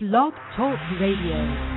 Blog Talk Radio.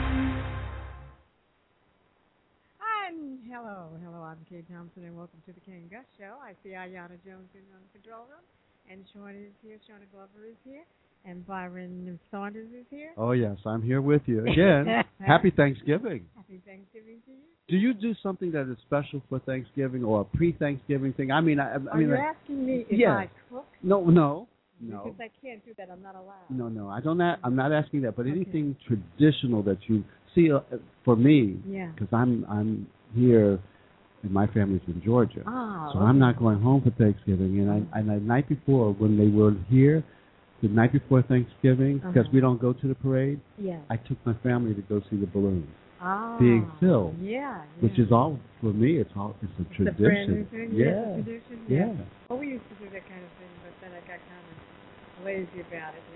Hello, I'm Kate Thompson, and welcome to the Kay and Gus Show. I see Ayanna Jones in the control room, and Shauna is here, Shauna Glover is here, and Byron Saunders is here. Oh, yes, I'm here with you again. Happy Thanksgiving. Happy Thanksgiving to you. Do you do something that is special for Thanksgiving or a pre-Thanksgiving thing? I mean, Are you asking me if I cook? No. Because I can't do that. I'm not allowed. No. I'm not asking that. But anything traditional that you see for me, because I'm here, and my family's in Georgia, so I'm not going home for Thanksgiving. And the night before, when they were here, the night before Thanksgiving, because we don't go to the parade, I took my family to go see the balloons being filled. Which is all for me. It's a tradition. It's a brand new thing. Yeah. It's a tradition. Well, we used to do that kind of thing, but then I got kind of lazy about it,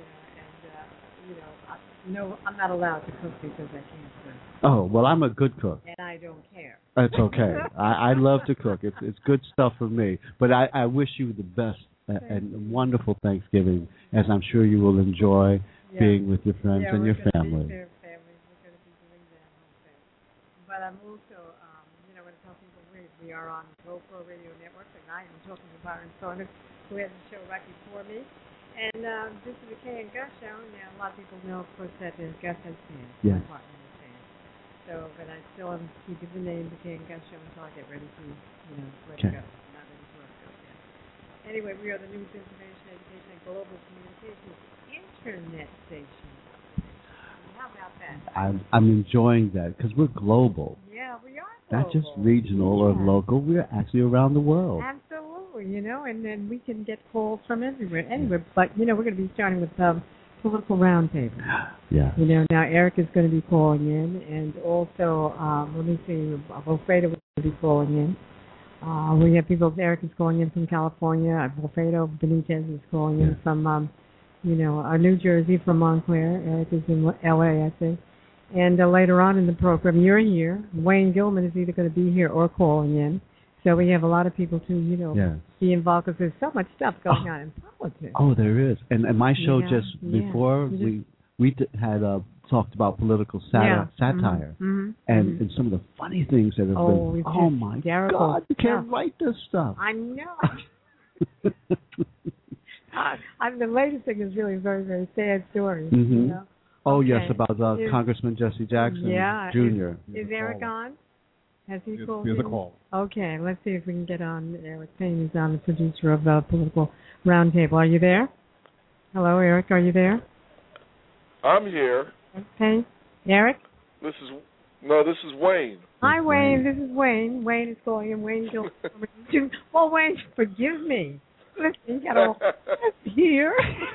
and I'm not allowed to cook because I can't cook. Oh, well, I'm a good cook. And I don't care. That's okay. I love to cook. It's good stuff for me. But I wish you the best and wonderful Thanksgiving, as I'm sure you will enjoy being with your friends and your family. We're going to be doing that also. But I'm also, when I tell people we are on GoPro Radio Network, and I am talking to Byron Saunders, who has a show right before me. And this is the Kay and Gus Show. Now, a lot of people know, of course, that Gus has fans. Yes. My partner has fans. So, but I still am keeping the name the Kay and Gus Show until I get ready to, let it go. I'm not ready to let it go yet. Anyway, we are the news, information, education, and global communications internet station. How about that? I'm enjoying that because we're global. Yeah, we are global. Not just regional or local. We're actually around the world. Absolutely, and then we can get calls from anywhere. But, we're going to be starting with Political Roundtable. Yeah. Now Eric is going to be calling in, and also, let me see, Wilfredo will be calling in. We have people, Eric is calling in from California. Wilfredo Benitez is calling in from, New Jersey, from Montclair. Eric is in L.A., I think. And later on in the program, you're here. Wayne Gilman is either going to be here or calling in. So we have a lot of people to, be involved because there's so much stuff going on in politics. Oh, there is. And my show just before, we had talked about political satire and some of the funny things that have been, oh my God, you can't write this stuff. I know. The latest thing is really a very, very sad story. Oh, yes, about Congressman Jesse Jackson Jr. Is Eric on? Has he called? Here's a call. Okay, let's see if we can get on. Eric Payne is on, the producer of Political Roundtable. Are you there? Hello, Eric, are you there? I'm here. Okay. Eric? This is Wayne. Hi, Wayne. This is Wayne. Wayne is calling in. Wayne, Wayne, forgive me. Listen, you got all here.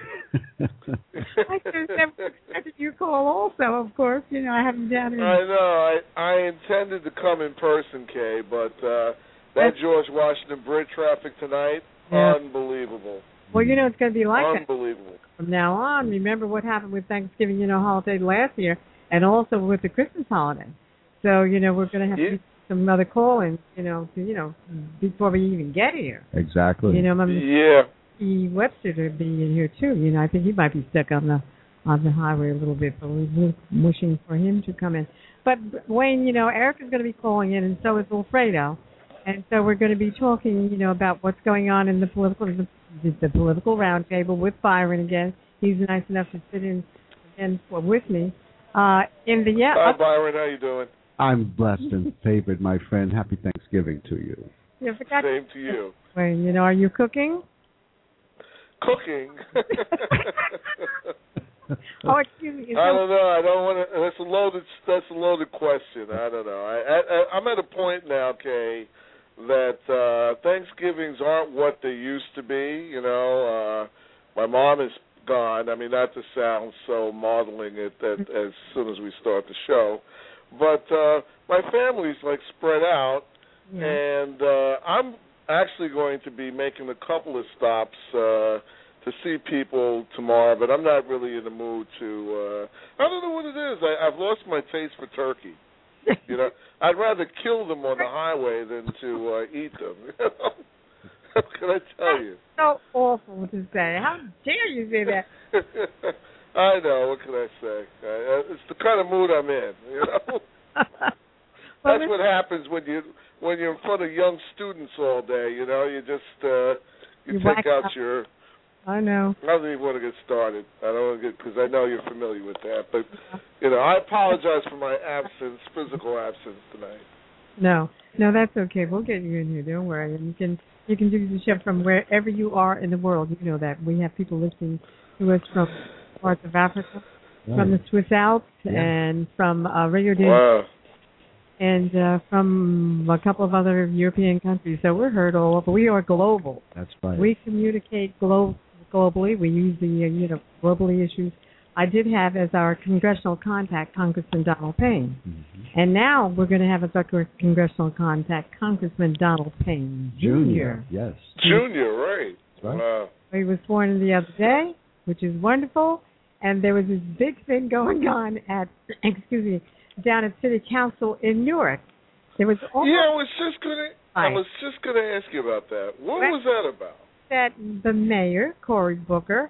I just never expected you to call also, of course. I haven't done it. I know. I intended to come in person, Kay, but that George Washington Bridge traffic tonight, unbelievable. Well, it's going to be like that. Unbelievable. From now on, remember what happened with Thanksgiving, holiday last year, and also with the Christmas holiday. So, we're going to have to do some other call-ins, before we even get here. Exactly. E. Webster to be in here too. I think he might be stuck on the highway a little bit, but we're wishing for him to come in. But Wayne, Eric is going to be calling in, and so is Wilfredo, and so we're going to be talking, about what's going on in the political roundtable with Byron again. He's nice enough to sit in again with me. Hi, Byron. How you doing? I'm blessed and favored, my friend. Happy Thanksgiving to you. Same to you. Wayne, are you cooking? Cooking. Oh, excuse me. I don't know. I don't want to. That's a loaded question. I don't know. I'm at a point now, Kay, that Thanksgivings aren't what they used to be. My mom is gone. I mean, not to sound so modeling it as soon as we start the show, but my family's spread out, and I'm actually going to be making a couple of stops to see people tomorrow, but I'm not really in the mood to. I don't know what it is. I've lost my taste for turkey. I'd rather kill them on the highway than to eat them. What can I tell you? So awful to say. How dare you say that? I know. What can I say? It's the kind of mood I'm in. You know. That's what happens when you're in front of young students all day. You know, you just you take out your. I know. I don't even want to get started. I don't want to get because I know you're familiar with that. But you know, I apologize for my absence, physical absence tonight. No, that's okay. We'll get you in here. Don't worry. And you can do the show from wherever you are in the world. You know that we have people listening to us from parts of Africa, from the Swiss Alps, and from Rio de Janeiro, and from a couple of other European countries. So we're heard all over. We are global. That's right. We communicate globally. We use the globally issues. I did have as our congressional contact Congressman Donald Payne. Mm-hmm. And now we're going to have as our congressional contact Congressman Donald Payne Jr. Yes. Junior, right. That's right. He was sworn in the other day, which is wonderful. And there was this big thing going on down at City Council in Newark. There was I was just gonna ask you about that. What was that about? That the mayor, Cory Booker,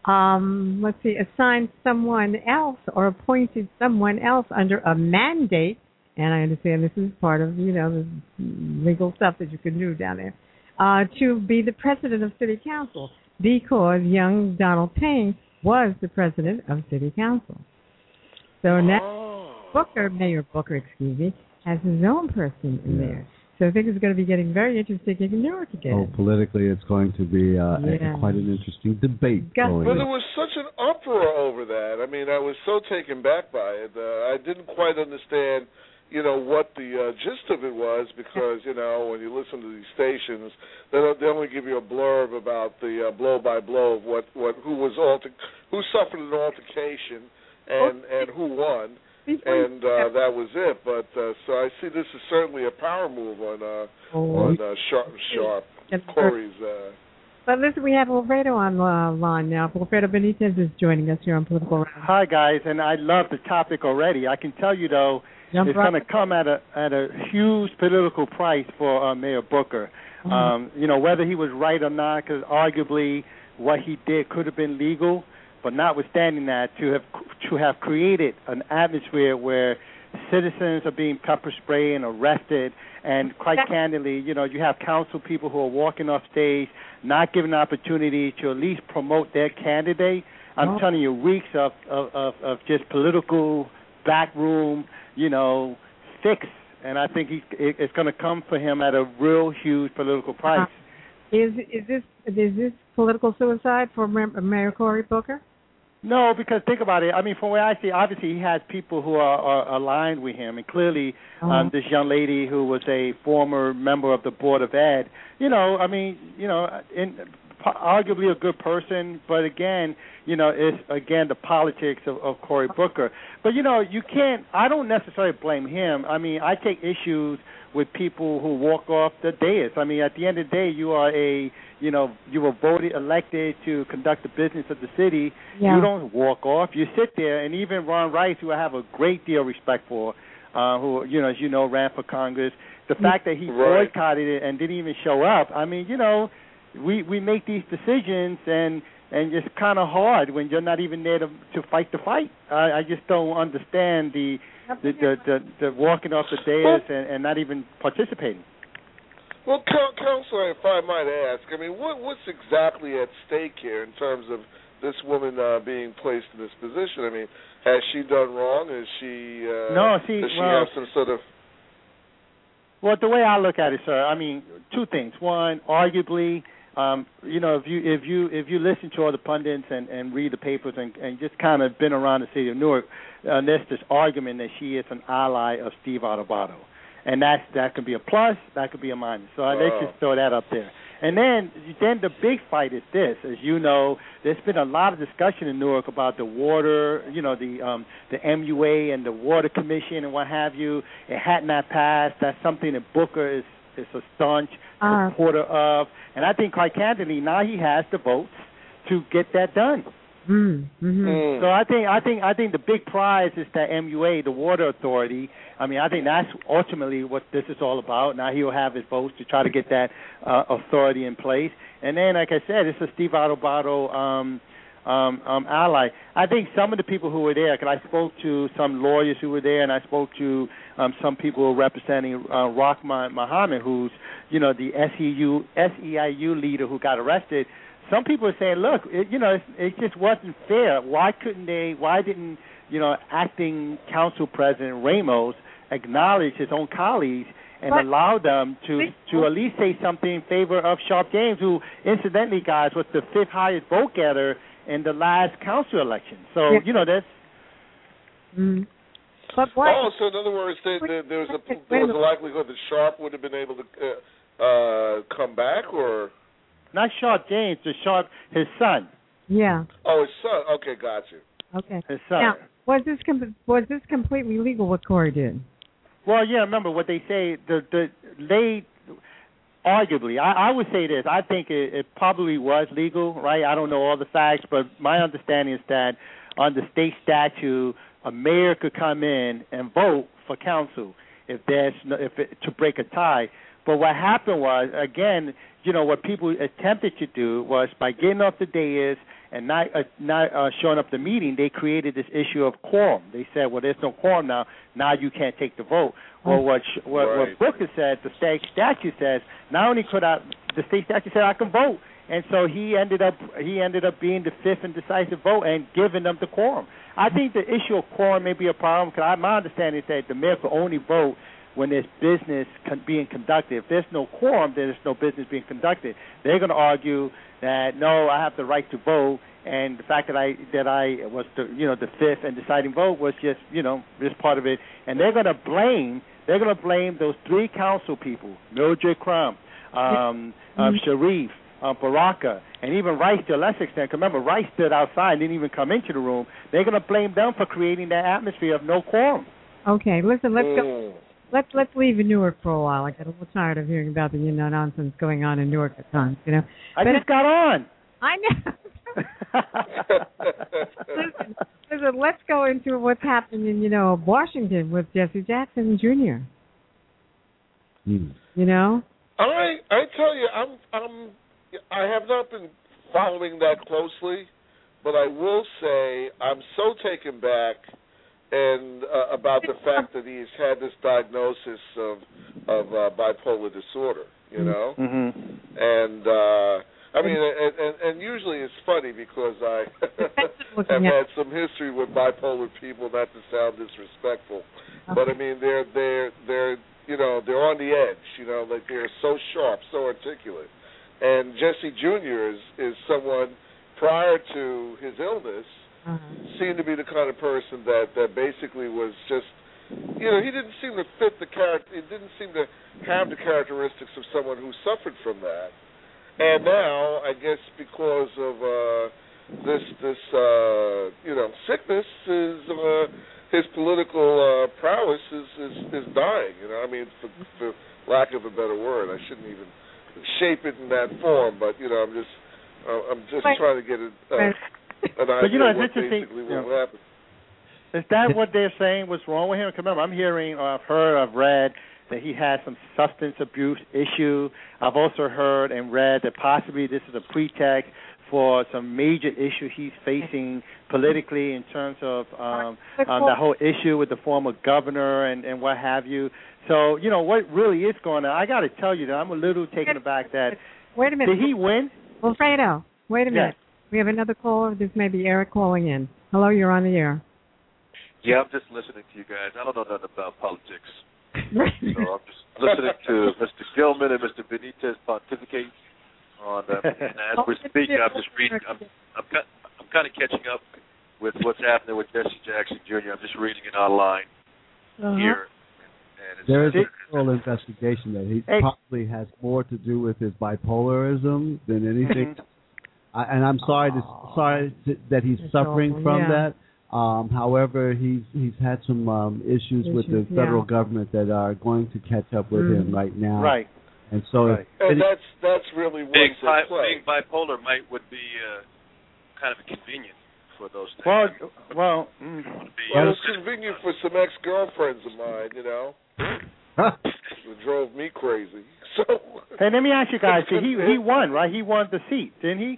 assigned someone else or appointed someone else under a mandate, and I understand this is part of, the legal stuff that you can do down there, to be the president of City Council, because young Donald Payne was the president of City Council. So now Mayor Booker, has his own person in there. So I think it's going to be getting very interesting in Newark again. Oh, politically, it's going to be quite an interesting debate going on. But there was such an uproar over that. I mean, I was so taken back by it. I didn't quite understand, what the gist of it was, because, when you listen to these stations, they only give you a blurb about the blow-by-blow of who suffered an altercation and who won. And that was it. But so I see this is certainly a power move on Sharp Cory's. But listen, we have Wilfredo on the line now. Wilfredo Benitez is joining us here on Political Round. Hi guys, and I love the topic already. I can tell you though, it's going to come at a huge political price for Mayor Booker. Mm-hmm. Whether he was right or not, because arguably what he did could have been legal. But notwithstanding that, to have created an atmosphere where citizens are being pepper sprayed and arrested, and quite candidly, you have council people who are walking off stage, not given the opportunity to at least promote their candidate. I'm telling you, weeks of just political backroom, fix, and I think it's going to come for him at a real huge political price. Is this political suicide for Mayor Cory Booker? No, because think about it. I mean, from where I see, obviously he has people who are aligned with him, and clearly this young lady who was a former member of the Board of Ed, arguably a good person, but again, it's the politics of Cory Booker. But you can't. I don't necessarily blame him. I mean, I take issues with people who walk off the dais. I mean, at the end of the day, you are you were voted, elected to conduct the business of the city. Yeah. You don't walk off. You sit there, and even Ron Rice, who I have a great deal of respect for, who, as you know, ran for Congress, the fact that he boycotted it and didn't even show up, I mean, we make these decisions, and it's kind of hard when you're not even there to fight the fight. I just don't understand the walking off the dais and not even participating. Well, Counselor, if I might ask, I mean, what's exactly at stake here in terms of this woman being placed in this position? I mean, has she done wrong? Is she? Does she have some sort of? Well, the way I look at it, sir, I mean, two things. One, arguably, if you listen to all the pundits and read the papers and just kind of been around the city of Newark, there's this argument that she is an ally of Steve Adubato. And that could be a plus, that could be a minus. So let's just throw that up there. And then the big fight is this. As you know, there's been a lot of discussion in Newark about the water, the MUA and the Water Commission and what have you. It had not passed. That's something that Booker is a staunch supporter of. And I think, quite candidly, now he has the votes to get that done. Mm-hmm. So I think the big prize is that MUA, the Water Authority. I mean, I think that's ultimately what this is all about. Now he'll have his votes to try to get that authority in place. And then, like I said, it's a Steve Adubato ally. I think some of the people who were there, because I spoke to some lawyers who were there, and I spoke to some people representing Rahman Muhammad, who's, the SEIU leader who got arrested. Some people are saying, look, it just wasn't fair. Why didn't, acting council president Ramos acknowledge his own colleagues and allow them to at least say something in favor of Sharpe James, who, incidentally, guys, was the 5th highest vote getter in the last council election. So, that's... Mm. But what? Oh, so in other words, there was a likelihood that Sharpe would have been able to come back, or... Not Sharpe James, just Sharpe, his son. Yeah. Oh, his son. Okay, got you. Okay. His son. Now, was this completely legal what Corey did? Well, yeah. Remember what they say. They arguably, I would say this. I think it probably was legal, right? I don't know all the facts, but my understanding is that under state statute, a mayor could come in and vote for council to break a tie. But what happened was, again, what people attempted to do was, by getting off the dais and not showing up the meeting, they created this issue of quorum. They said, well, there's no quorum now. Now you can't take the vote. Well, what Booker said, the state statute says, not only could the state statute said I can vote, and so he ended up being the 5th and decisive vote and giving them the quorum. I think the issue of quorum may be a problem, because my understanding is that the mayor could only vote when there's business being conducted. If there's no quorum, then there's no business being conducted. They're going to argue that, no, I have the right to vote, and the fact that I was the 5th and deciding vote was just part of it. And they're going to blame those 3 council people, Mildred Crump, Sharif, Baraka, and even Rice to a lesser extent. Remember, Rice stood outside and didn't even come into the room. They're going to blame them for creating that atmosphere of no quorum. Okay, listen, let's go. Let's leave Newark for a while. I got a little tired of hearing about the nonsense going on in Newark at times. I just got on. I know. listen. Let's go into what's happening in Washington with Jesse Jackson Jr. I tell you, I have not been following that closely, but I will say I'm so taken back and about the fact that he's had this diagnosis of bipolar disorder, Mm-hmm. And I mean, and usually it's funny because I have had some history with bipolar people, not to sound disrespectful, but I mean they're on the edge, like they're so sharp, so articulate, and Jesse Jr. is someone prior to his illness. Seemed to be the kind of person that basically was just, he didn't seem to fit the character. He didn't seem to have the characteristics of someone who suffered from that. And now, I guess because of this sickness, his political prowess is dying. I mean, for lack of a better word, I shouldn't even shape it in that form. But I'm just trying to get it. But it's interesting. Is that what they're saying? What's wrong with him? Remember, I'm hearing, or I've read that he has some substance abuse issue. I've also heard and read that possibly this is a pretext for some major issue he's facing politically in terms of the whole issue with the former governor and what have you. So, what really is going on? I got to tell you that I'm a little taken aback that. Wait a minute. Did he win? Wilfredo, wait a minute. Yes. We have another caller. This may be Eric calling in. Hello, you're on the air. Yeah, I'm just listening to you guys. I don't know nothing about politics. So I'm just listening to Mr. Gilman and Mr. Benitez pontificate on and as we're speaking, I'm just reading. I'm kind of catching up with what's happening with Jesse Jackson Jr. I'm just reading it online here. And there is a full investigation that he probably has more to do with his bipolarism than anything. And I'm sorry that he's suffering from that. However, he's had some issues with the federal government that are going to catch up with him right now. Right. And so, and that's really what being bipolar would be kind of convenient for those things. Well, it's convenient for some ex-girlfriends of mine, It drove me crazy. So hey, let me ask you guys. He won, right? He won the seat, didn't he?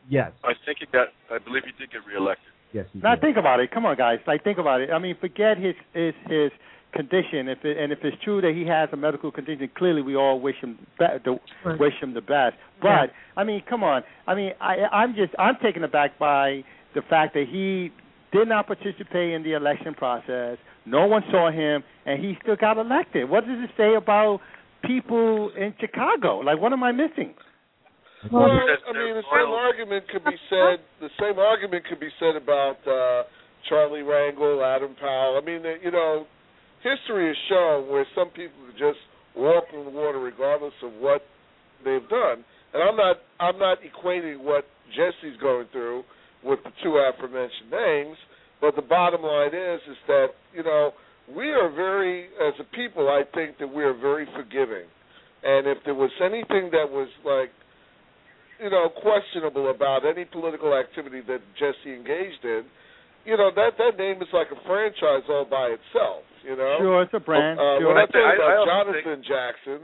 Yes. I believe he did get reelected. Yes, he now did. think about it. Come on, guys. Like, think about it. I mean, forget his condition. If it's true that he has a medical condition, clearly we all wish him the best. But I mean, come on. I mean, I'm taken aback by the fact that he did not participate in the election process. No one saw him, and he still got elected. What does it say about people in Chicago? Like, what am I missing? Well, I mean, the same argument could be said. The same argument could be said about Charlie Rangel, Adam Powell. I mean, history has shown where some people could just walk on the water regardless of what they've done. And I'm not equating what Jesse's going through with the two aforementioned names, but the bottom line is that, we are very, as a people, I think that we are very forgiving. And if there was anything that was like, questionable about any political activity that Jesse engaged in, that name is like a franchise all by itself, Sure, it's a brand. When I talk about Jonathan Jackson,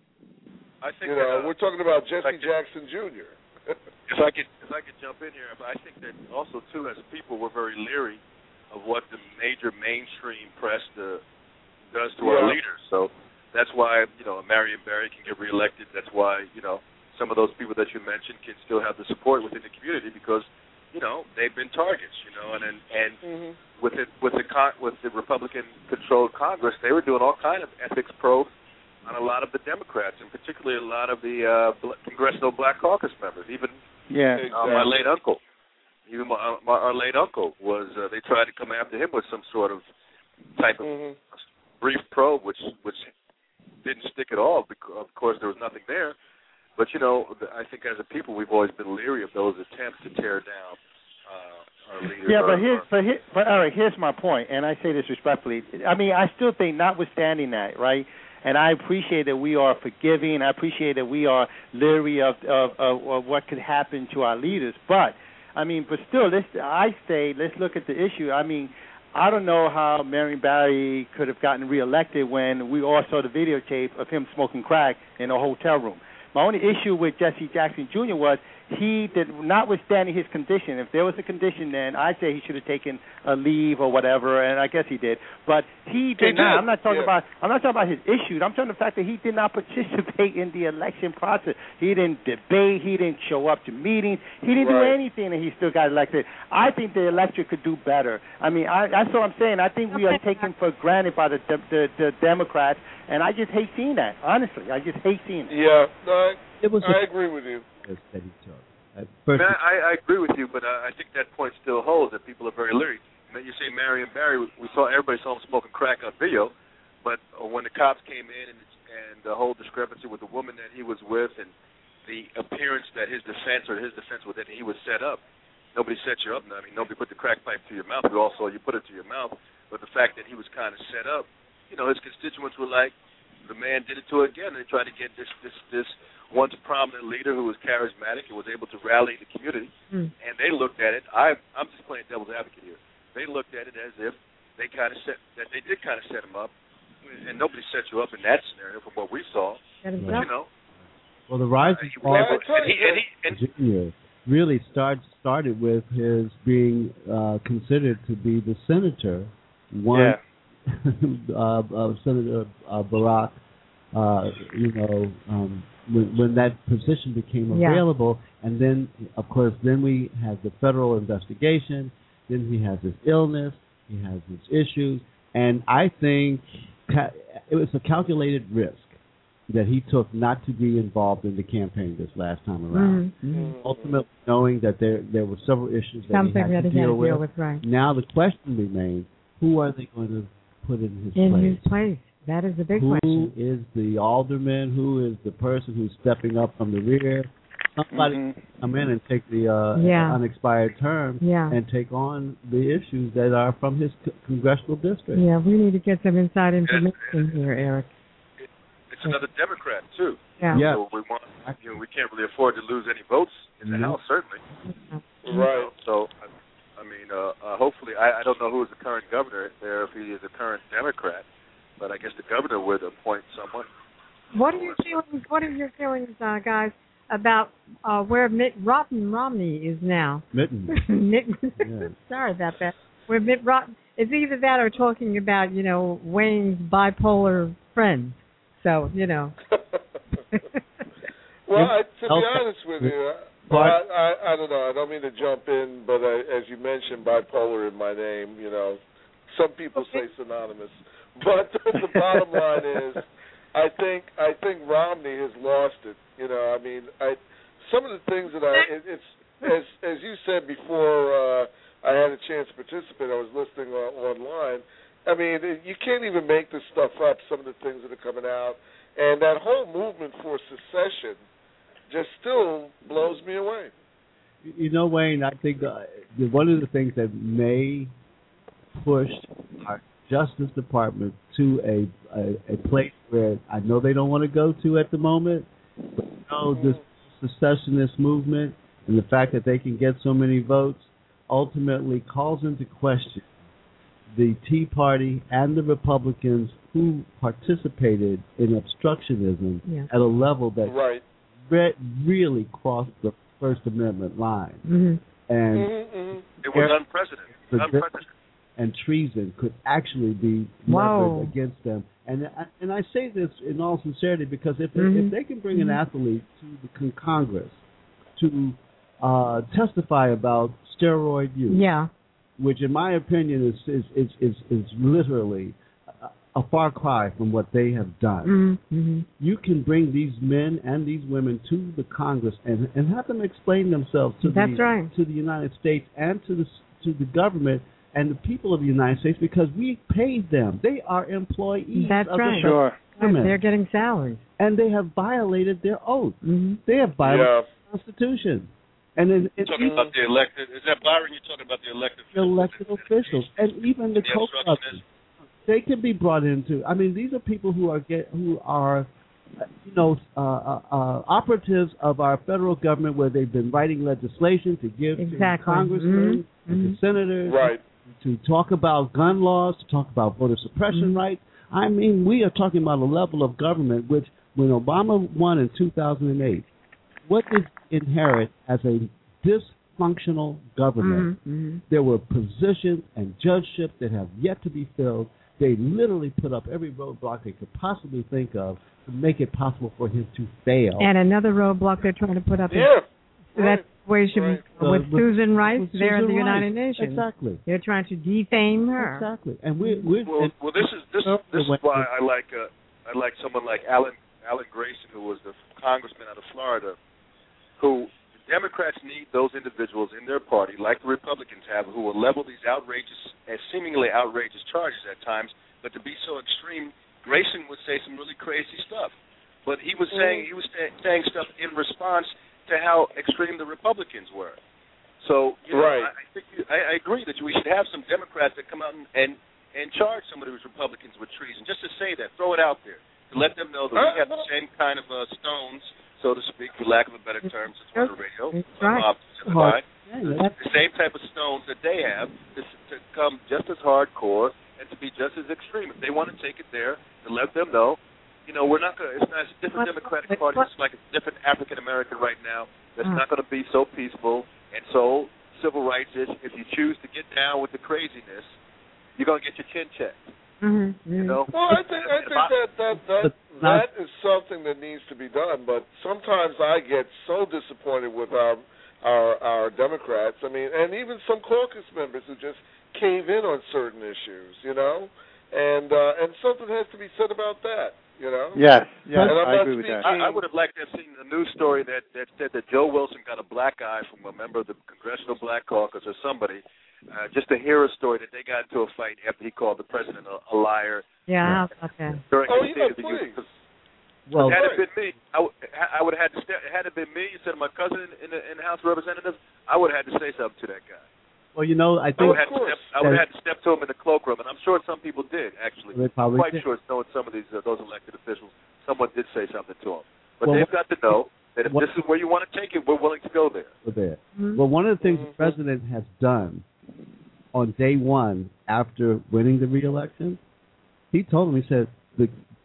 I think we're talking about Jesse Jackson Jr. If I could jump in here, but I think that also too, as people, we're very leery of what the major mainstream press does to our leaders. So that's why Marion Barry can get reelected. That's why some of those people that you mentioned can still have the support within the community because they've been targets. And with the Republican-controlled Congress, they were doing all kind of ethics probe on a lot of the Democrats, and particularly a lot of the Congressional Black Caucus members. Even my late uncle, our late uncle was. They tried to come after him with some sort of type of brief probe, which didn't stick at all. Because, of course, there was nothing there. But I think as a people, we've always been leery of those attempts to tear down our leaders. Yeah, but Eric, here's my point, and I say this respectfully. I mean, I still think, notwithstanding that, right? And I appreciate that we are forgiving. I appreciate that we are leery of what could happen to our leaders. But I mean, but still, let's look at the issue. I mean, I don't know how Marion Barry could have gotten reelected when we all saw the videotape of him smoking crack in a hotel room. My only issue with Jesse Jackson Jr. was he did, notwithstanding his condition. If there was a condition, then I'd say he should have taken a leave or whatever, and I guess he did. But he did not. I'm not talking about his issues. I'm talking about the fact that he did not participate in the election process. He didn't debate. He didn't show up to meetings. He didn't do anything, and he still got elected. I think the electorate could do better. I mean, that's what I'm saying. I think we are taken for granted by the Democrats, and I just hate seeing that. Honestly, I just hate seeing it. Yeah, no, I agree with you. I agree with you, but I think that point still holds, that people are very leery. You say Marion Barry, everybody saw him smoking crack on video, but when the cops came in and the whole discrepancy with the woman that he was with and the appearance that his defense was that he was set up, nobody set you up. I mean, nobody put the crack pipe to your mouth. We all saw you put it to your mouth, but the fact that he was kind of set up, his constituents were like, the man did it to it again. They tried to get this once prominent leader who was charismatic and was able to rally the community, and they looked at it. I'm just playing devil's advocate here. They looked at it as if they did kind of set him up, and nobody set you up in that scenario from what we saw. But, well, the rise of Virginia really started with his being considered to be the senator once Senator Barack, when that position became available, and then, of course, we had the federal investigation, then he has his illness, he has his issues, and I think it was a calculated risk that he took not to be involved in the campaign this last time around. Ultimately, knowing that there were several issues that he had to deal with. Right. Now the question remains, who are they going to put in his place? In his place. That is the big question. Who is the alderman? Who is the person who's stepping up from the rear? Somebody come in and take the unexpired term and take on the issues that are from his congressional district. Yeah, we need to get some inside information here, Eric. It's another Democrat too. Yeah. So we can't really afford to lose any votes in the House, certainly. Right. So, I mean, hopefully, I don't know who is the current governor there, if he is a current Democrat, but I guess the governor would appoint someone. What are your feelings, guys, about where Mitt Romney is now. Mitten. Yes. Sorry about that. Where Mitt Romney, it's either that or talking about, Wayne's bipolar friends. So, Well, to be honest with you, I don't know. I don't mean to jump in, but as you mentioned, bipolar in my name, some people say synonymous. But the bottom line is, I think Romney has lost it. Some of the things that as you said before, I had a chance to participate. I was listening online. You can't even make this stuff up. Some of the things that are coming out, and that whole movement for secession just still blows me away. Wayne, I think one of the things that may push our Justice Department to a place where I know they don't want to go to at the moment, but this secessionist movement and the fact that they can get so many votes ultimately calls into question the Tea Party and the Republicans who participated in obstructionism at a level that really crossed the First Amendment line. Mm-hmm. And it was unprecedented. And treason could actually be leveled against them. And I say this in all sincerity because if they can bring an athlete to the Congress to testify about steroid use, which in my opinion is literally a far cry from what they have done. Mm-hmm. You can bring these men and these women to the Congress and have them explain themselves to the United States and to the government and the people of the United States because we paid them. They are employees. That's of right. The government. They're getting salaries. And they have violated their oath. Mm-hmm. They have violated the Constitution. And you're talking about the elected. Is that Byron? You're talking about the elected officials, and even the co-governors. They can be brought into. These are people who are operatives of our federal government, where they've been writing legislation to give to congressmen and to senators, to talk about gun laws, to talk about voter suppression rights. We are talking about a level of government which, when Obama won in 2008, what did he inherit as a dysfunctional government? There were positions and judgeships that have yet to be filled. They literally put up every roadblock they could possibly think of to make it possible for him to fail. And another roadblock they're trying to put up. That situation with Susan Rice there at the United Nations. Exactly. They're trying to defame her. Exactly. And this is why I like someone like Alan Grayson, who was the congressman out of Florida, who Democrats need those individuals in their party, like the Republicans have, who will level these seemingly outrageous charges at times, but to be so extreme. Grayson would say some really crazy stuff, but he was saying stuff in response to how extreme the Republicans were. So I agree that we should have some Democrats that come out and charge some of these Republicans with treason, just to say that, throw it out there, to let them know that we have the same kind of stones, so to speak, for lack of a better term, since we're on the radio. The same type of stones that they have to come just as hardcore and to be just as extreme. If they want to take it there, to let them know, we're not going to. It's a different Democratic Party. It's like a different African American right now. That's not going to be so peaceful and so civil rights-ish. If you choose to get down with the craziness, you're going to get your chin checked. Well, I think that is something that needs to be done. But sometimes I get so disappointed with our Democrats. And even some caucus members who just cave in on certain issues. And something has to be said about that. Yes, I agree with that. I would have liked to have seen a news story that said that Joe Wilson got a black eye from a member of the Congressional Black Caucus or somebody. Just to hear a story that they got into a fight after he called the president a liar. Yeah, okay. Please. Well, had it been me, I would have had to step. Had it been me, instead of my cousin in the House of Representatives, I would have had to say something to that guy. Well, I think I would have had to step to him in the cloakroom, and I'm sure some people did actually. I'm quite sure, knowing some of those elected officials, someone did say something to him. But they've got to know that if this is where you want to take it, we're willing to go there. Well, one of the things the president has done on day one after winning the re-election, he told him, he said,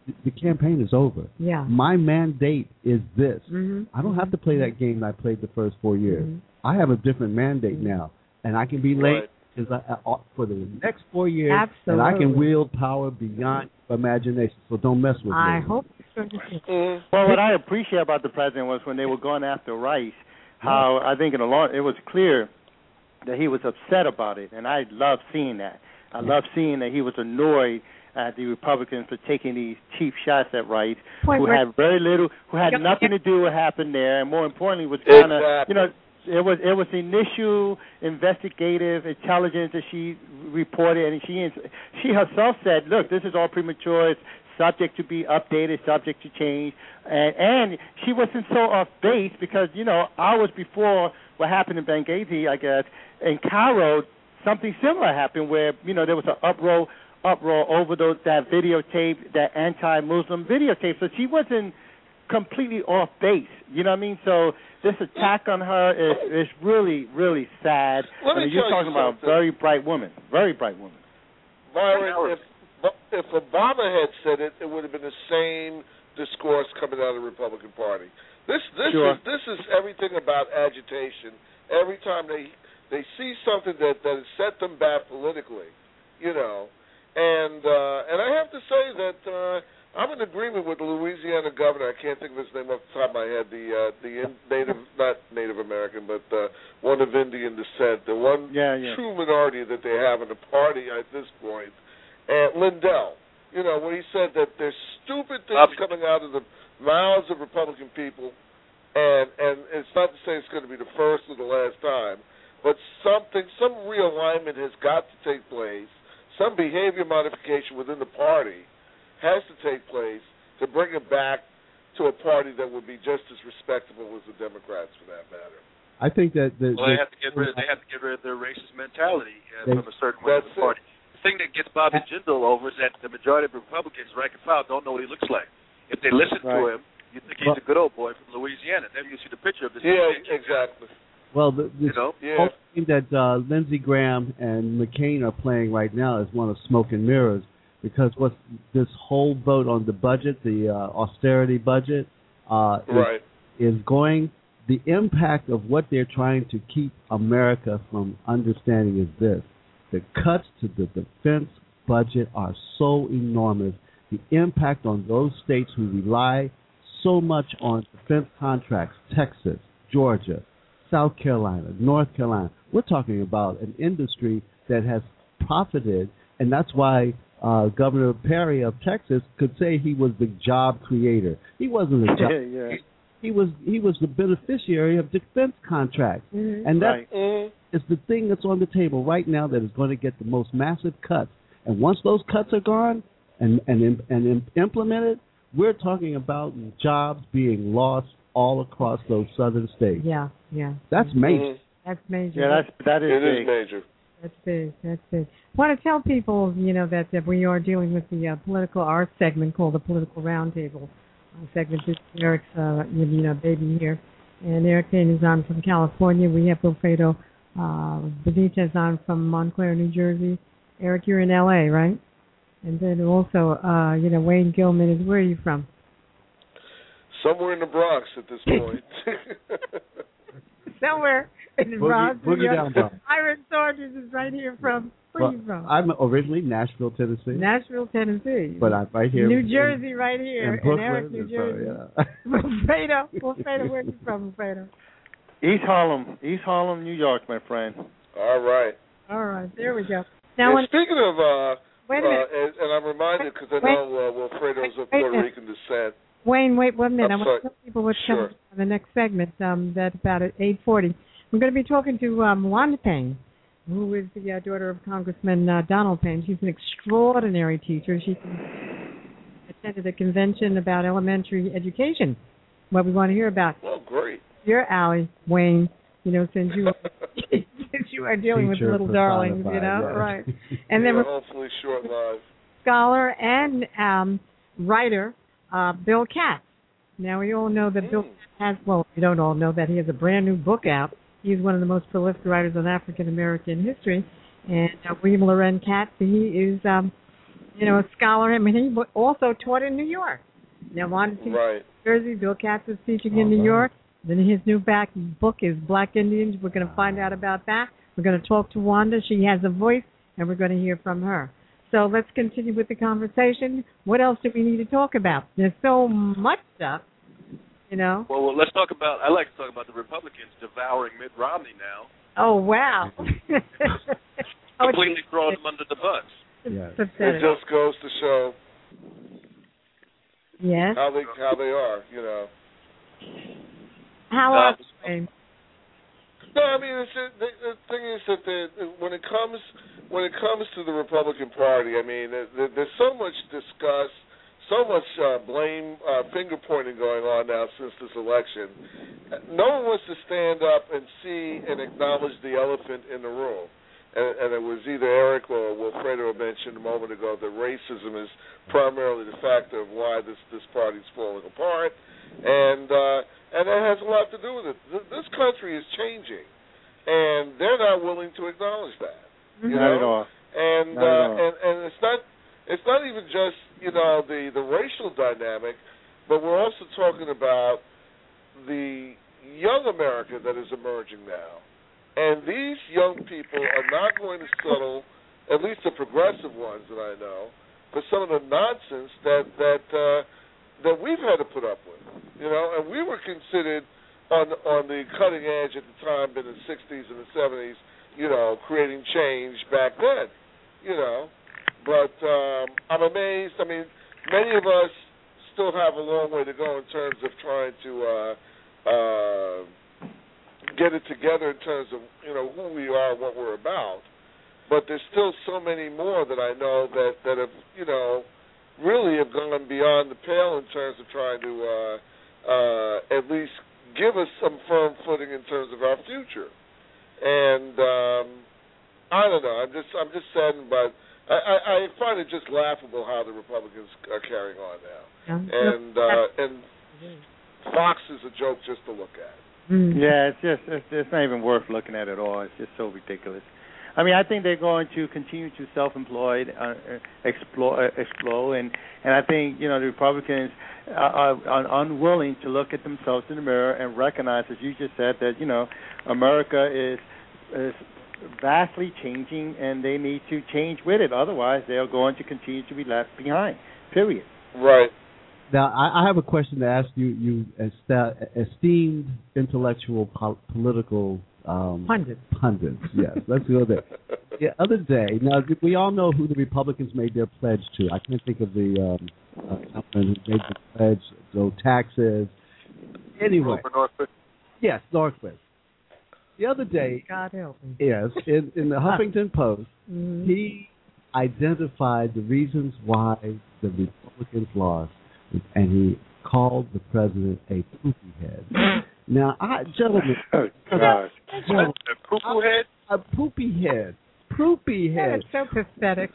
the campaign is over. Yeah. My mandate is this. Mm-hmm. I don't have to play that game that I played the first 4 years. Mm-hmm. I have a different mandate now, and I can be late for the next 4 years, Absolutely. and I can wield power beyond imagination. So don't mess with me. I hope so. Well, what I appreciate about the president was when they were going after Rice, how I think it was clear that he was upset about it, and I love seeing that. I love seeing that he was annoyed at the Republicans for taking these cheap shots at Rice, who had very little, who had nothing to do with what happened there, and more importantly was kind of, it was initial investigative intelligence that she reported, and she herself said, look, this is all premature. It's subject to be updated, subject to change, and she wasn't so off base because hours before what happened in Benghazi, I guess, in Cairo, something similar happened where there was an uproar over that videotape, that anti-Muslim videotape. So she wasn't completely off base. You know what I mean? So this attack on her is really, really sad. You're talking about a very bright woman. Very bright woman. Byron, if Obama had said it, it would have been the same discourse coming out of the Republican Party. This is everything about agitation. Every time they see something that has set them back politically, and I have to say that I'm in agreement with the Louisiana governor. I can't think of his name off the top of my head. Not Native American, but one of Indian descent. The one true minority that they have in the party at this point. And Lindell, when he said that there's stupid things coming out of the mouths of Republican people, and it's not to say it's going to be the first or the last time, but some realignment has got to take place. Some behavior modification within the party has to take place to bring it back to a party that would be just as respectable as the Democrats, for that matter. I think that they have to get rid of their racist mentality from a certain wing of the party. The thing that gets Bobby Jindal over is that the majority of Republicans, rank and file, don't know what he looks like. If they listen to him, you think he's a good old boy from Louisiana. Then you see the picture of this. Yeah, exactly. Well, the whole thing that Lindsey Graham and McCain are playing right now is one of smoke and mirrors, because this whole vote on the budget, the austerity budget, is going. The impact of what they're trying to keep America from understanding is this. The cuts to the defense budget are so enormous. The impact on those states who rely so much on defense contracts, Texas, Georgia, South Carolina, North Carolina. We're talking about an industry that has profited, and that's why Governor Perry of Texas could say he was the job creator. He wasn't a job creator. He was the beneficiary of defense contracts. Mm-hmm. And that is the thing that's on the table right now that is going to get the most massive cuts. And once those cuts are gone and implemented, we're talking about jobs being lost all across those southern states. Yeah. That's major. That's major. Yeah, that is big. It is major. That's big. I want to tell people, that we are dealing with the political arts segment called the Political Roundtable. Segment is Eric's, baby here. And Eric Payne is on from California. We have Wilfredo Benitez on from Montclair, New Jersey. Eric, you're in L.A., right? And then also, Wayne Gilman is, where are you from? Somewhere in the Bronx at this point. Somewhere in the Bronx. Boogie down, Bronx. Iron Soldiers is right here from, where are you from? I'm originally Nashville, Tennessee. Nashville, Tennessee. But I'm right here. New Jersey, right here. And Eric, New Jersey. Wilfredo, where are you from, Wilfredo? East Harlem, New York, my friend. All right, there we go. Now, speaking of, wait a minute. and I'm reminded because I know Wilfredo's of Puerto Rican descent. Wayne, wait 1 minute. I want to tell people what's coming on the next segment. That's about at 8:40. We're going to be talking to Wanda Payne, who is the daughter of Congressman Donald Payne. She's an extraordinary teacher. She attended a convention about elementary education. What we want to hear about. Well, great. Your alley, Wayne. Since you are dealing with little darlings, right? And then hopefully short-lived. Scholar and writer Bill Katz. Now we all know that Bill has. Well, we don't all know that he has a brand new book out. He's one of the most prolific writers on African American history, and William Loren Katz. He is a scholar. I mean, he also taught in New York. Now, wanted to teach in New Jersey. Bill Katz is teaching in New York. Then his new book is Black Indians. We're going to find out about that. We're going to talk to Wanda. She has a voice, and we're going to hear from her. So let's continue with the conversation. What else do we need to talk about? There's so much stuff, Well, let's talk about. I like to talk about the Republicans devouring Mitt Romney now. Oh, wow. Completely throwing him under the bus. Yes. It just goes to show how they are, How are they? No, I mean the thing is that when it comes to the Republican Party, I mean there's so much discuss, so much blame, finger pointing going on now since this election. No one wants to stand up and see and acknowledge the elephant in the room. And it was either Eric or Wilfredo mentioned a moment ago that racism is primarily the factor of why this party's falling apart, and that has a lot to do with it. This country is changing, and they're not willing to acknowledge that. Not at all. And it's not even just the racial dynamic, but we're also talking about the young America that is emerging now. And these young people are not going to settle, at least the progressive ones that I know, for some of the nonsense that we've had to put up with. And we were considered on the cutting edge at the time in the 60s and the 70s, creating change back then, But I'm amazed. I mean, many of us still have a long way to go in terms of trying to get it together in terms of who we are, what we're about. But there's still so many more that I know that have really have gone beyond the pale in terms of trying to at least give us some firm footing in terms of our future. And I don't know. I'm just saddened by. I find it just laughable how the Republicans are carrying on now, and Fox is a joke just to look at. Yeah, it's not even worth looking at all. It's just so ridiculous. I mean, I think they're going to continue to self-employed, explode, and I think the Republicans are unwilling to look at themselves in the mirror and recognize, as you just said, that America is vastly changing, and they need to change with it. Otherwise, they're going to continue to be left behind. Period. Right. Now, I have a question to ask you esteemed intellectual political pundits. Yes, let's go there. The other day, now we all know who the Republicans made their pledge to. I can't think of the someone who made the pledge, no taxes. Anyway, Norquist. Yes, Norquist. The other day, God help me. Yes, in the Huffington Post, he identified the reasons why the Republicans lost. And he called the president a poopy head. Now, gentlemen, a poo head? A poopy head. Poopy head. That is so pathetic.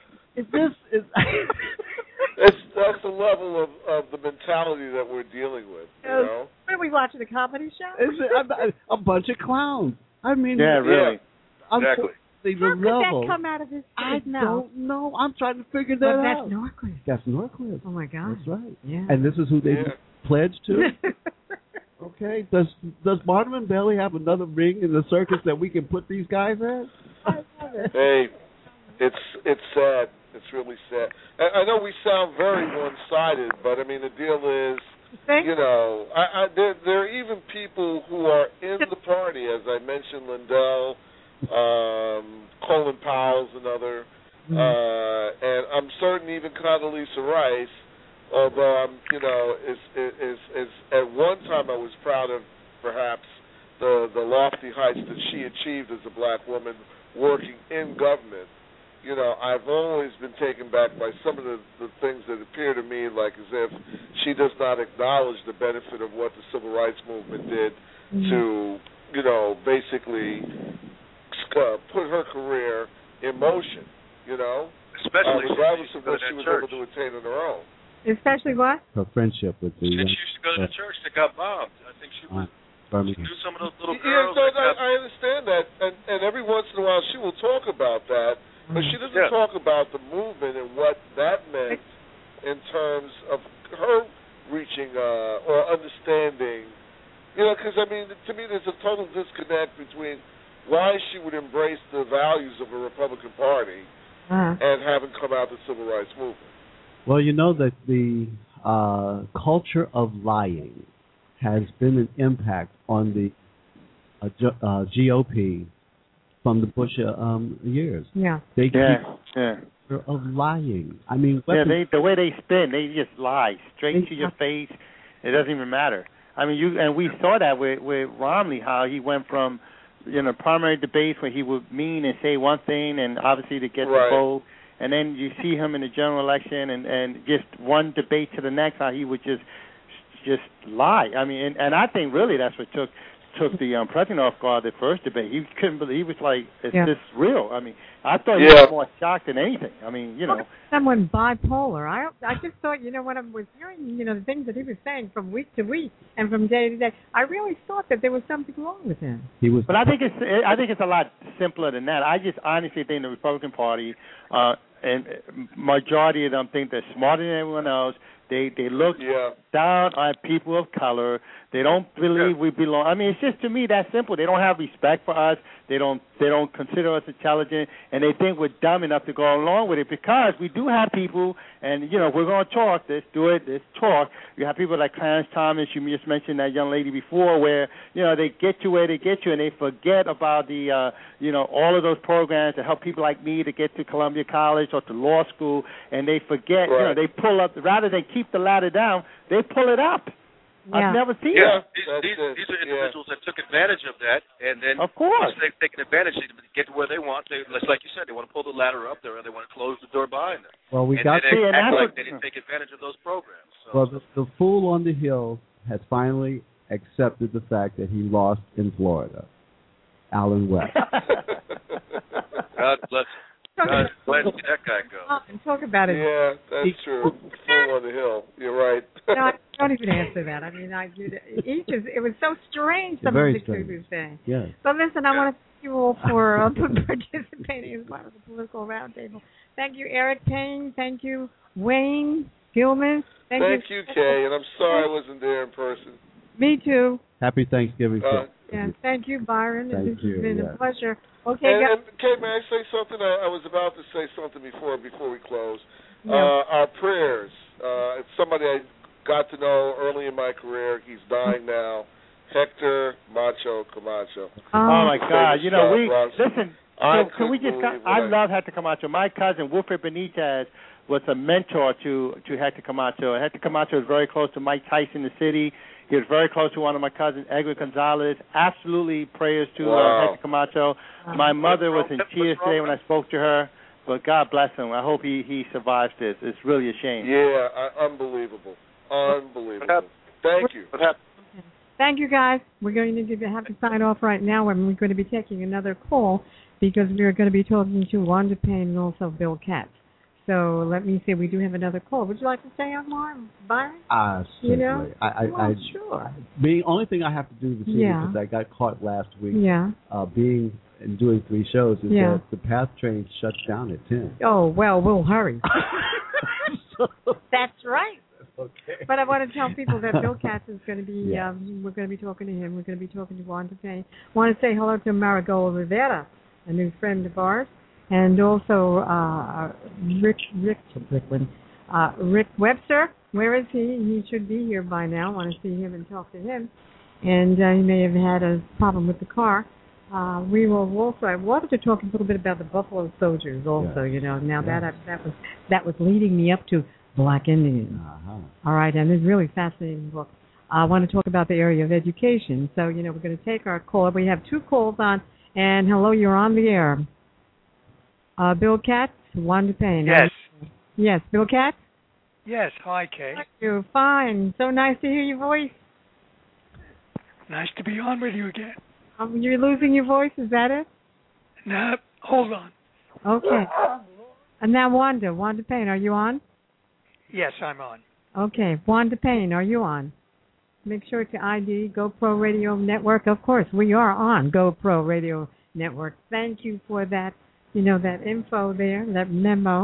That's the level of the mentality that we're dealing with. What are we watching, a comedy show? A bunch of clowns. I mean, yeah, really. Exactly. How could that come out of his I mouth? don't know. I'm trying to figure that out. That's Norquist. That's Norquist. Oh, my God. That's right. Yeah. And this is who they pledged to? Okay. Does Barnum and Bailey have another ring in the circus that we can put these guys in? Hey, it's sad. It's really sad. I know we sound very one-sided, but, I mean, the deal is, there are even people who are in the party, as I mentioned, Lindell, Colin Powell's another, and I'm certain even Condoleezza Rice, although I'm, is at one time I was proud of perhaps the lofty heights that she achieved as a black woman working in government. I've always been taken back by some of the things that appear to me like as if she does not acknowledge the benefit of what the civil rights movement did to, basically put her career in motion, Especially regardless of what she was able to attain on her own. Especially what? Her friendship with the... She used to go to the church that got bombed. I think she was... She knew some of those little girls. I understand that, and every once in a while she will talk about that, but she doesn't talk about the movement and what that terms of her reaching or understanding, because, I mean, to me there's a total disconnect between why she would embrace the values of a Republican Party and having come out the civil rights movement. Well, you know that the culture of lying has been an impact on the GOP from the Bush years. Yeah. They of lying. I mean, the way they spin, they just lie straight to your face. It doesn't even matter. I mean, we saw that with Romney, how he went from primary debates where he would mean and say one thing, and obviously to get the vote, and then you see him in the general election, and just one debate to the next, how he would just lie. I mean, and I think really that's what took the president off guard. The first debate, he couldn't believe. He was like, "Is this real?" I mean, I thought he was more shocked than anything. I mean, someone bipolar. I just thought, when I was hearing, the things that he was saying from week to week and from day to day, I really thought that there was something wrong with him. But I think it's a lot simpler than that. I just honestly think the Republican Party, and majority of them think they're smarter than everyone else. They look down on people of color. They don't believe we belong. I mean, it's just, to me, that simple. They don't have respect for us. They don't consider us intelligent, and they think we're dumb enough to go along with it, because we do have people, and we're going to talk. Let's do it. Let's talk. You have people like Clarence Thomas. You just mentioned that young lady before, where they get you where they get you, and they forget about the all of those programs to help people like me to get to Columbia College or to law school, and they forget. They pull up rather than keep the ladder down. They pull it up. I've never seen that. These are individuals that took advantage of that, and then of course they've taken advantage to get to where they want. Like you said, they want to pull the ladder up there, and they want to close the door behind them. Well, they didn't take advantage of those programs. So. Well, the fool on the hill has finally accepted the fact that he lost in Florida. Alan West. God bless him. Glad to see that guy go. And talk about it. Yeah, that's true. Fool on the hill. You're right. No, don't even answer that. I mean, it was so strange, some of the things he was saying. Yes. But listen, I want to thank you all for participating as part of the Political Roundtable. Thank you, Eric Payne. Thank you, Wayne Gilman. Thank you, Kay. And I'm sorry I wasn't there in person. Me too. Happy Thanksgiving. And thank you, Byron. Thank this has been a pleasure. Okay, and Kay, may I say something? I was about to say something before we close. Our prayers. It's somebody I got to know early in my career. He's dying now. Hector Macho Camacho. Oh my God! Listen. Can we just? I love Hector Camacho. My cousin Wilfred Benitez was a mentor to Hector Camacho. Hector Camacho was very close to Mike Tyson in the city. He was very close to one of my cousins, Edgar Gonzalez. Absolutely prayers to Hector Camacho. My mother was in tears today when I spoke to her, but God bless him. I hope he survives this. It's really a shame. Yeah, unbelievable. Thank you. Thank you, guys. We're going to have to sign off right now, and we're going to be taking another call because we're going to be talking to Wanda Payne and also Bill Katz. So let me see. We do have another call. Would you like to stay on more, Byron? Certainly. Sure. The only thing I have to do this evening, because I got caught last week, being and doing 3 shows, is that the PATH train shuts down at 10. Oh, well, we'll hurry. That's right. Okay. But I want to tell people that Bill Katz is going to be, we're going to be talking to him. We're going to be talking to Wanda Payne. I want to say hello to Marigold Rivera, a new friend of ours. And also Rick Webster. Where is he? He should be here by now. I want to see him and talk to him. And he may have had a problem with the car. We will also. I wanted to talk a little bit about the Buffalo Soldiers. Also, now that was leading me up to Black Indians. All right, and it's a really fascinating book. I want to talk about the area of education. So we're going to take our call. We have 2 calls on. And hello, you're on the air. Bill Katz, Wanda Payne. Yes. Yes, Bill Katz? Yes, hi, Kay. You're fine. So nice to hear your voice. Nice to be on with you again. You're losing your voice, is that it? No, hold on. Okay. And now Wanda Payne, are you on? Yes, I'm on. Okay, Wanda Payne, are you on? Make sure to ID GoPro Radio Network. Of course, we are on GoPro Radio Network. Thank you for that. That info there, that memo.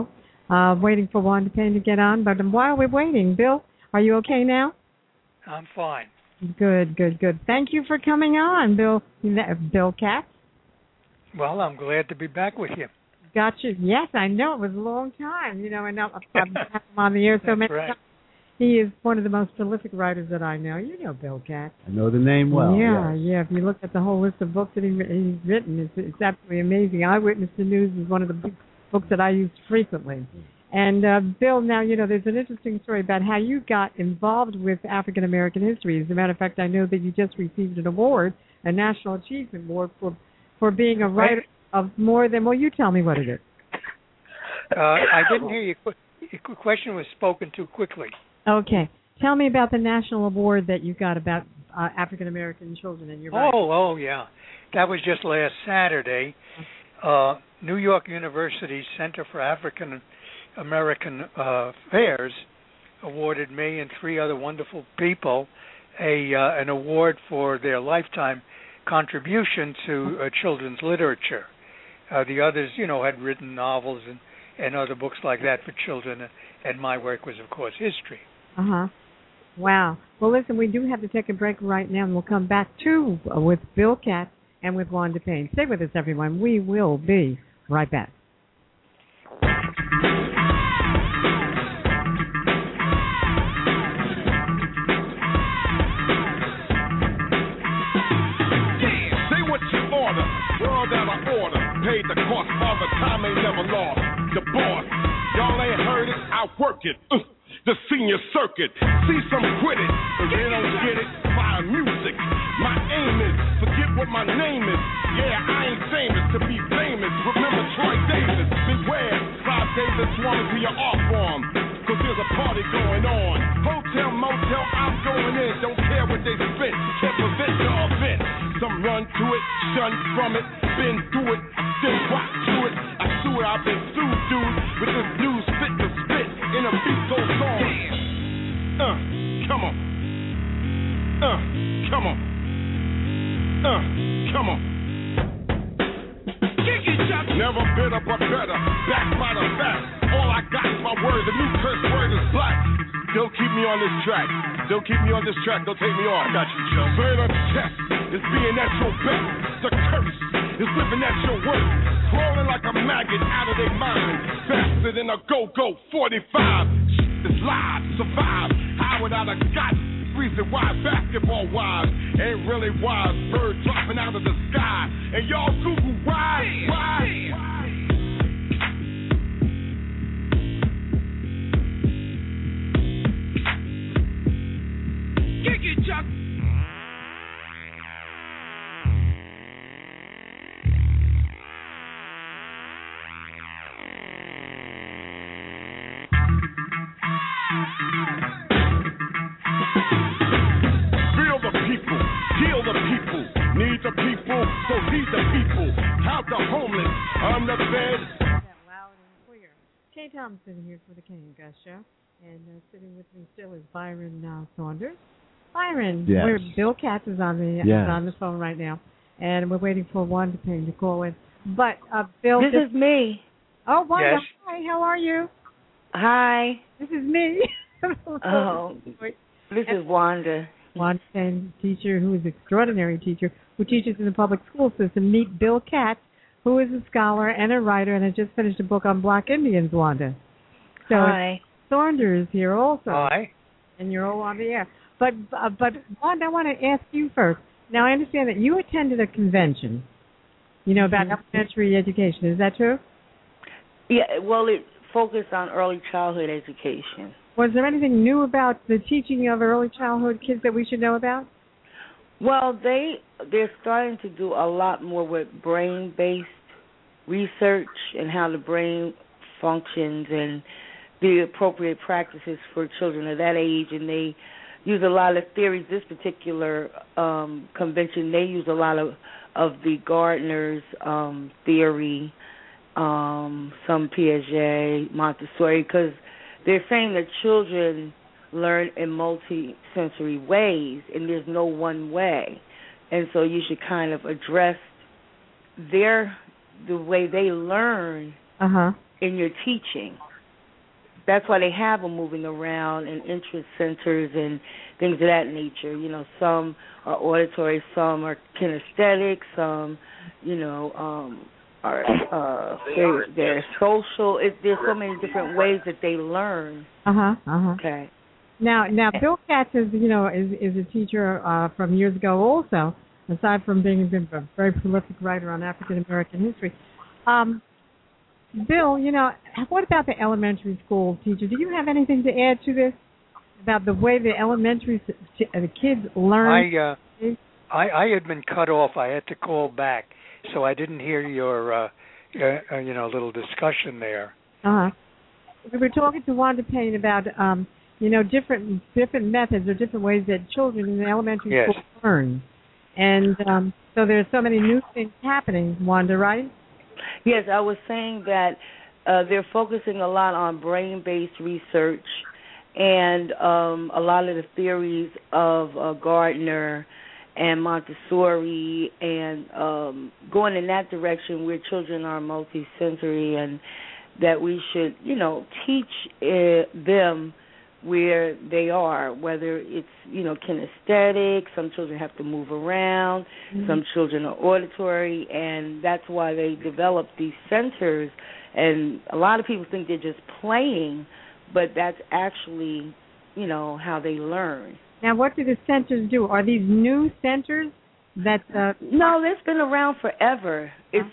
Waiting for Wanda Payne to get on. But while we're waiting, Bill, are you okay now? I'm fine. Good. Thank you for coming on, Bill Katz. Well, I'm glad to be back with you. Gotcha. Yes, I know. It was a long time, and I've had him on the air so many times. He is one of the most prolific writers that I know. You know Bill Katz. I know the name well. Yeah. If you look at the whole list of books that he's written, it's absolutely amazing. Eyewitness to News is one of the books that I use frequently. And, Bill, now, there's an interesting story about how you got involved with African American history. As a matter of fact, I know that you just received an award, a National Achievement Award, for being a writer of more than, well, you tell me what it is. I didn't hear you. Your question was spoken too quickly. Okay. Tell me about the national award that you got about African American children and your writing. Oh, yeah. That was just last Saturday. New York University Center for African American Affairs awarded me and 3 other wonderful people an award for their lifetime contribution to children's literature. The others, had written novels and other books like that for children, and my work was, of course, history. Wow. Well, listen, we do have to take a break right now, and we'll come back, too, with Bill Katz and with Wanda Payne. Stay with us, everyone. We will be right back. World out of order, paid the cost, all the time ain't never lost. The boss, y'all ain't heard it, I work it. The senior circuit, see some quit it, but they don't get it, fire music. My aim is, forget what my name is. Yeah, I ain't famous to be famous. Remember Troy Davis, beware, Clive Davis wanted to your art form. Cause there's a party going on. Hotel, motel, I'm going in. Don't care what they spit, can't prevent the event. Some run to it, shun from it, been through it, still rock to it. I sue it, I've been through, dude, with this new spit to spit, and a beat goes on. Come on. Come on. Come on. Never bitter but better, back by the fact. All I got is my word, the new curse word is black. Still keep me on this track. Still keep me on this track, don't take me off. I got you, Joe. Straight on the chest is being at your back. The curse is living at your work. Crawling like a maggot out of their mind. Faster than a go-go 45. Is live, survive. How without a got reason why basketball wise ain't really wise. Bird dropping out of the sky. And y'all Google why? Kick it, Chuck. Feel the people, heal the people, need the people, so heed the people. Help the homeless, on the bed. Loud and clear. Kay Thompson here for the Kay and Gus Show, and sitting with me still is Byron Saunders. Byron, yes. Bill Katz is on the phone right now, and we're waiting for Wanda Payne to call in. But Bill, this is me. Oh, Wanda, yes. Hi, how are you? Hi. This is me. This is Wanda. Wanda Payne, teacher who is an extraordinary teacher who teaches in the public school system. Meet Bill Katz, who is a scholar and a writer and has just finished a book on Black Indians, Wanda. So Hi. Saunders here also. Hi. And you're all on the air. But Wanda, I want to ask you first. Now, I understand that you attended a convention, about elementary education. Is that true? Yeah, well, it focused on early childhood education. Was there anything new about the teaching of early childhood kids that we should know about? Well, they're starting to do a lot more with brain-based research and how the brain functions and the appropriate practices for children of that age, and they use a lot of theories. This particular convention, they use a lot of the Gardner's theory, some Piaget, Montessori, because they're saying that children learn in multi-sensory ways, and there's no one way. And so you should kind of address the way they learn in your teaching. that's why they have them moving around in interest centers and things of that nature. You know, some are auditory, some are kinesthetic, some, you know, are they're social. There's so many different ways that they learn. Okay. Now, Bill Katz is a teacher from years ago also. Aside from being a very prolific writer on African American history, Bill, what about the elementary school teacher? Do you have anything to add to this about the way the elementary the kids learn? I had been cut off. I had to call back, so I didn't hear your little discussion there. We were talking to Wanda Payne about different methods or different ways that children in the elementary school learn. And so there's so many new things happening, Wanda, right? Yes, I was saying that they're focusing a lot on brain-based research and a lot of the theories of Gardner and Montessori and going in that direction where children are multisensory, and that we should, teach them where they are, whether it's, kinesthetic, some children have to move around, some children are auditory, and that's why they develop these centers. And a lot of people think they're just playing, but that's actually, how they learn. Now, what do the centers do? Are these new centers that... No, it's been around forever. It's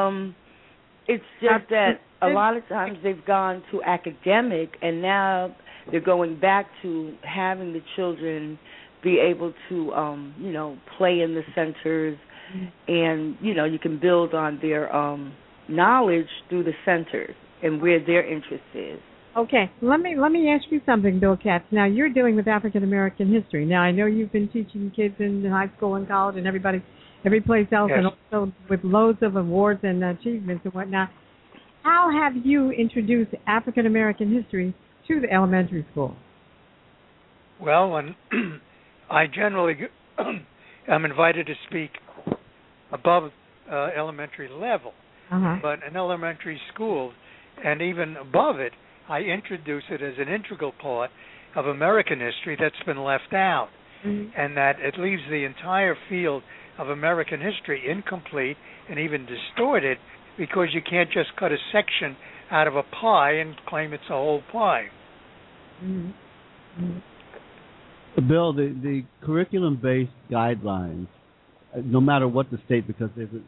just that a lot of times they've gone to academic, and now they're going back to having the children be able to, play in the centers, and, you can build on their knowledge through the centers and where their interest is. Okay, let me ask you something, Bill Katz. Now, you're dealing with African American history. Now, I know you've been teaching kids in high school and college and every place else, and also with loads of awards and achievements and whatnot. How have you introduced African American history to the elementary school? Well, when I generally am invited to speak above elementary level, but in elementary schools and even above it, I introduce it as an integral part of American history that's been left out, and that it leaves the entire field of American history incomplete and even distorted, because you can't just cut a section out of a pie and claim it's a whole pie. Bill, the curriculum-based guidelines, no matter what the state, because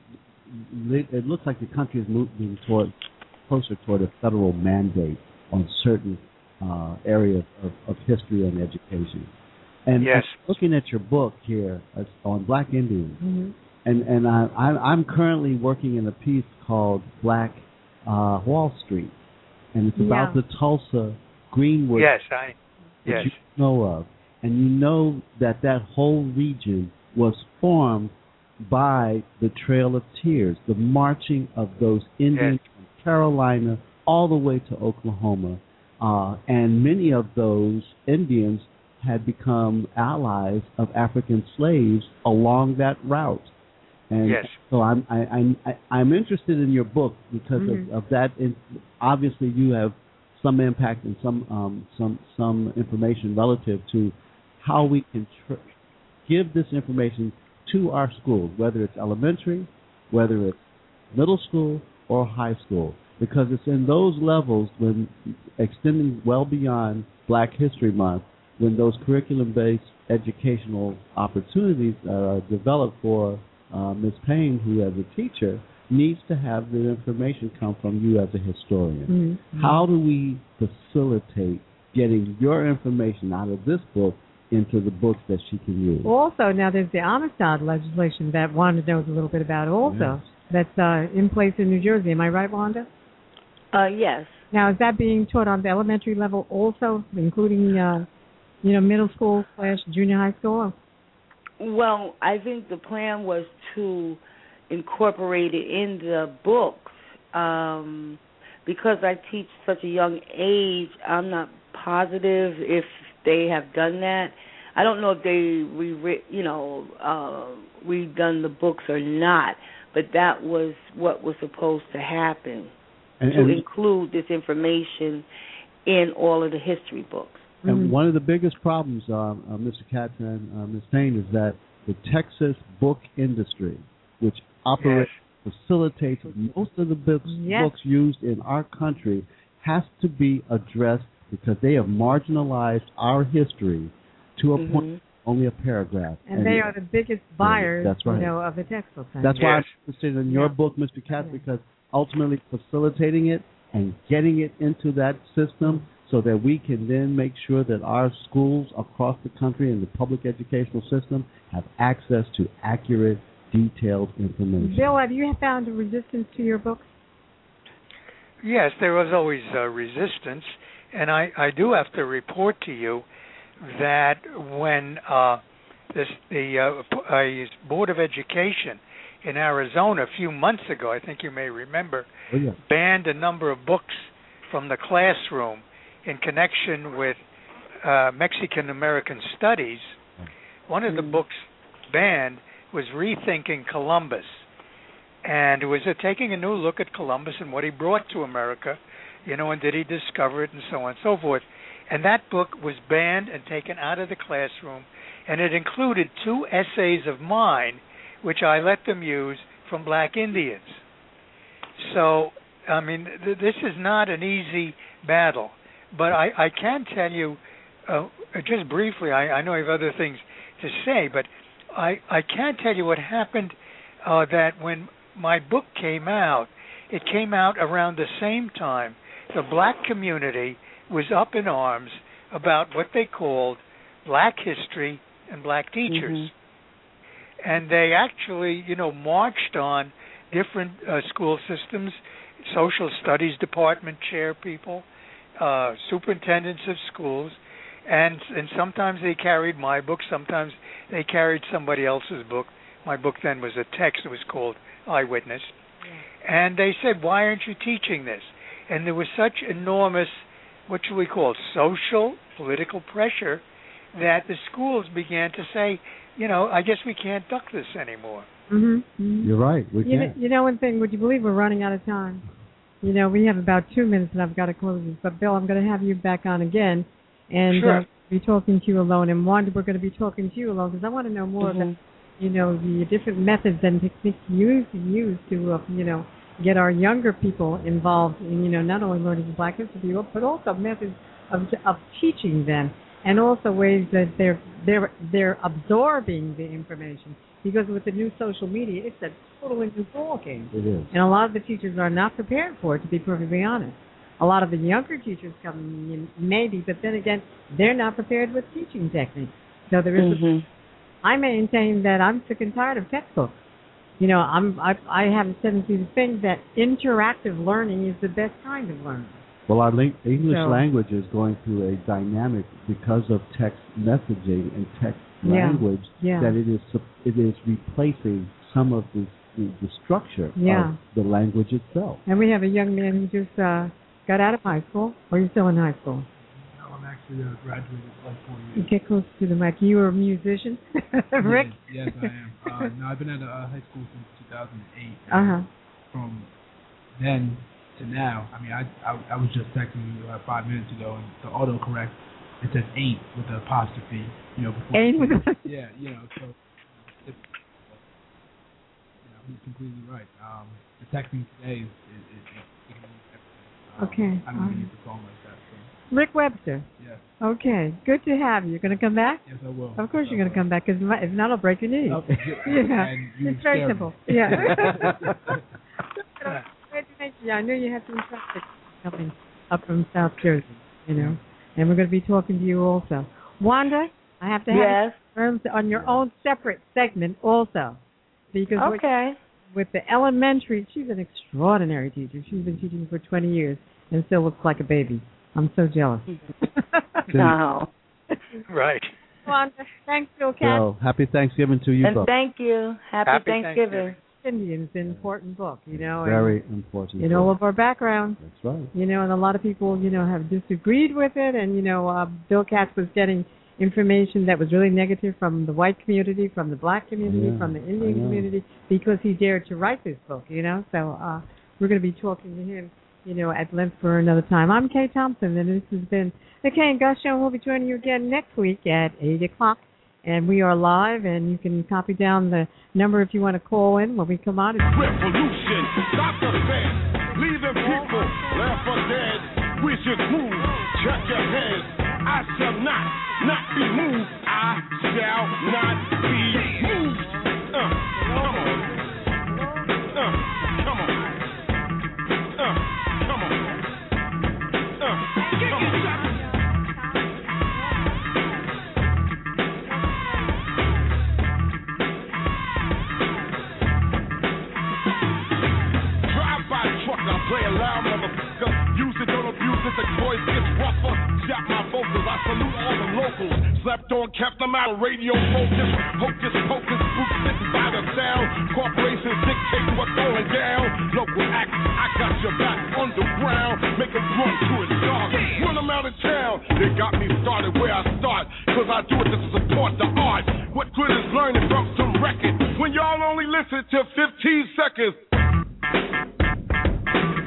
it looks like the country is moving closer toward a federal mandate on certain areas of history and education. And looking at your book here on Black Indians, and I'm currently working in a piece called Black Wall Street, and it's about the Tulsa Greenwood that you know of. And you know that whole region was formed by the Trail of Tears, the marching of those Indians from Carolina all the way to Oklahoma. And many of those Indians had become allies of African slaves along that route. And so I'm interested in your book because of that. Obviously, you have some impact and some information relative to how we can give this information to our schools, whether it's elementary, whether it's middle school or high school, because it's in those levels, when extending well beyond Black History Month, when those curriculum-based educational opportunities are developed for Ms. Payne, who as a teacher needs to have the information come from you as a historian. How do we facilitate getting your information out of this book into the books that she can use? Also, now there's the Amistad legislation that Wanda knows a little bit about also. That's in place in New Jersey. Am I right, Wanda? Yes. Now, is that being taught on the elementary level also, including, middle school / junior high school? Well, I think the plan was to incorporate it in the books. Because I teach such a young age, I'm not positive if they have done that. I don't know if they redone the books or not, but that was what was supposed to happen, to include this information in all of the history books. And one of the biggest problems, Mr. Katz and Ms. Payne, is that the Texas book industry, which operates, facilitates most of the books used in our country, has to be addressed because they have marginalized our history to a point, only a paragraph. And they are the biggest buyers, that's right. of the textbook. That's why I'm interested in your book, Mr. Katz, because ultimately facilitating it and getting it into that system so that we can then make sure that our schools across the country and the public educational system have access to accurate, detailed information. Bill, have you found a resistance to your books? Yes, there was always resistance, and I do have to report to you that when the Board of Education in Arizona a few months ago, I think you may remember, banned a number of books from the classroom in connection with Mexican American Studies. One of the books banned was Rethinking Columbus, and it was taking a new look at Columbus and what he brought to America, and did he discover it and so on and so forth. And that book was banned and taken out of the classroom, and it included 2 essays of mine, which I let them use from black Indians. So, I mean, this is not an easy battle. But I can tell you, just briefly, I know I have other things to say, but I can tell you what happened, that when my book came out, it came out around the same time the black community was up in arms about what they called black history and black teachers. And they actually, marched on different school systems, social studies department chair people, superintendents of schools, and sometimes they carried my book, sometimes they carried somebody else's book. My book then was a text. It was called Eyewitness. And they said, why aren't you teaching this? And there was such enormous, what should we call, social, political pressure that the schools began to say, I guess we can't duck this anymore. You're right. We can't. One thing, would you believe we're running out of time? We have about 2 minutes, and I've got to close this. But, Bill, I'm going to have you back on again and be talking to you alone. And, Wanda, we're going to be talking to you alone because I want to know more about, the different methods and techniques you use to, get our younger people involved in, not only learning Black history, but also methods of teaching them, and also ways that they're absorbing the information. Because with the new social media, it's a totally new ballgame. It is. And a lot of the teachers are not prepared for it, to be perfectly honest. A lot of the younger teachers coming in, maybe, but then again, they're not prepared with teaching techniques. So there is I maintain that I'm sick and tired of textbooks. I have a tendency to think that interactive learning is the best kind of learning. Well, our English language is going through a dynamic because of text messaging and text language that it is replacing some of the structure of the language itself. And we have a young man who just got out of high school. Or are you still in high school? No, I'm actually graduated like 4 years. You get close to the mic. You were a musician, Rick? Yes, I am. No, I've been at high school since 2008. From then to now, I mean, I was just texting you 5 minutes ago, and the autocorrect, it says 8 with an apostrophe, before. 8 with an Yeah, so he's completely right. The texting today is okay. I don't use the phone like that. So. Rick Webster. Yes. Okay, good to have you. You're going to come back? Yes, I will. Of course you're going to come back, because if not, I'll break your knee. Okay. It's very simple. Yeah. I know you have some traffic coming up from South Jersey, and we're going to be talking to you also. Wanda, I have to have you on your own separate segment also. Because with the elementary, she's an extraordinary teacher. She's been teaching for 20 years and still looks like a baby. I'm so jealous. No. Right. Wanda, thanks, Bill Katz. So, happy Thanksgiving to you both. And thank you. Happy Thanksgiving. Indians, an important book, Very important. In all of our backgrounds. That's right. And a lot of people, have disagreed with it, and, Bill Katz was getting information that was really negative from the white community, from the black community, from the Indian community, because he dared to write this book, So we're going to be talking to him at length for another time. I'm Kay Thompson, and this has been the Kay and Gus Show. We'll be joining you again next week at 8 o'clock, and we are live, and you can copy down the number if you want to call in when we come out. Revolution, stop the fence, leave the people left for dead. We should move, check your heads. I shall not be moved. I shall not be moved. Come on. Come on. Come on. Drive-by truck, I play a loud motherfucker. Use it, don't abuse it, the voice gets rougher. Shot my vocals, I salute all the locals. Slept on, kept them out of radio focus. Hocus pocus, boots sitting by the sound. Corporations dictate what's going down. Local acts, I got your back underground. Make them run to it dark. Run them out of town. They got me started where I start. Cause I do it to support the art. What good is learning from some record when y'all only listen to 15 seconds?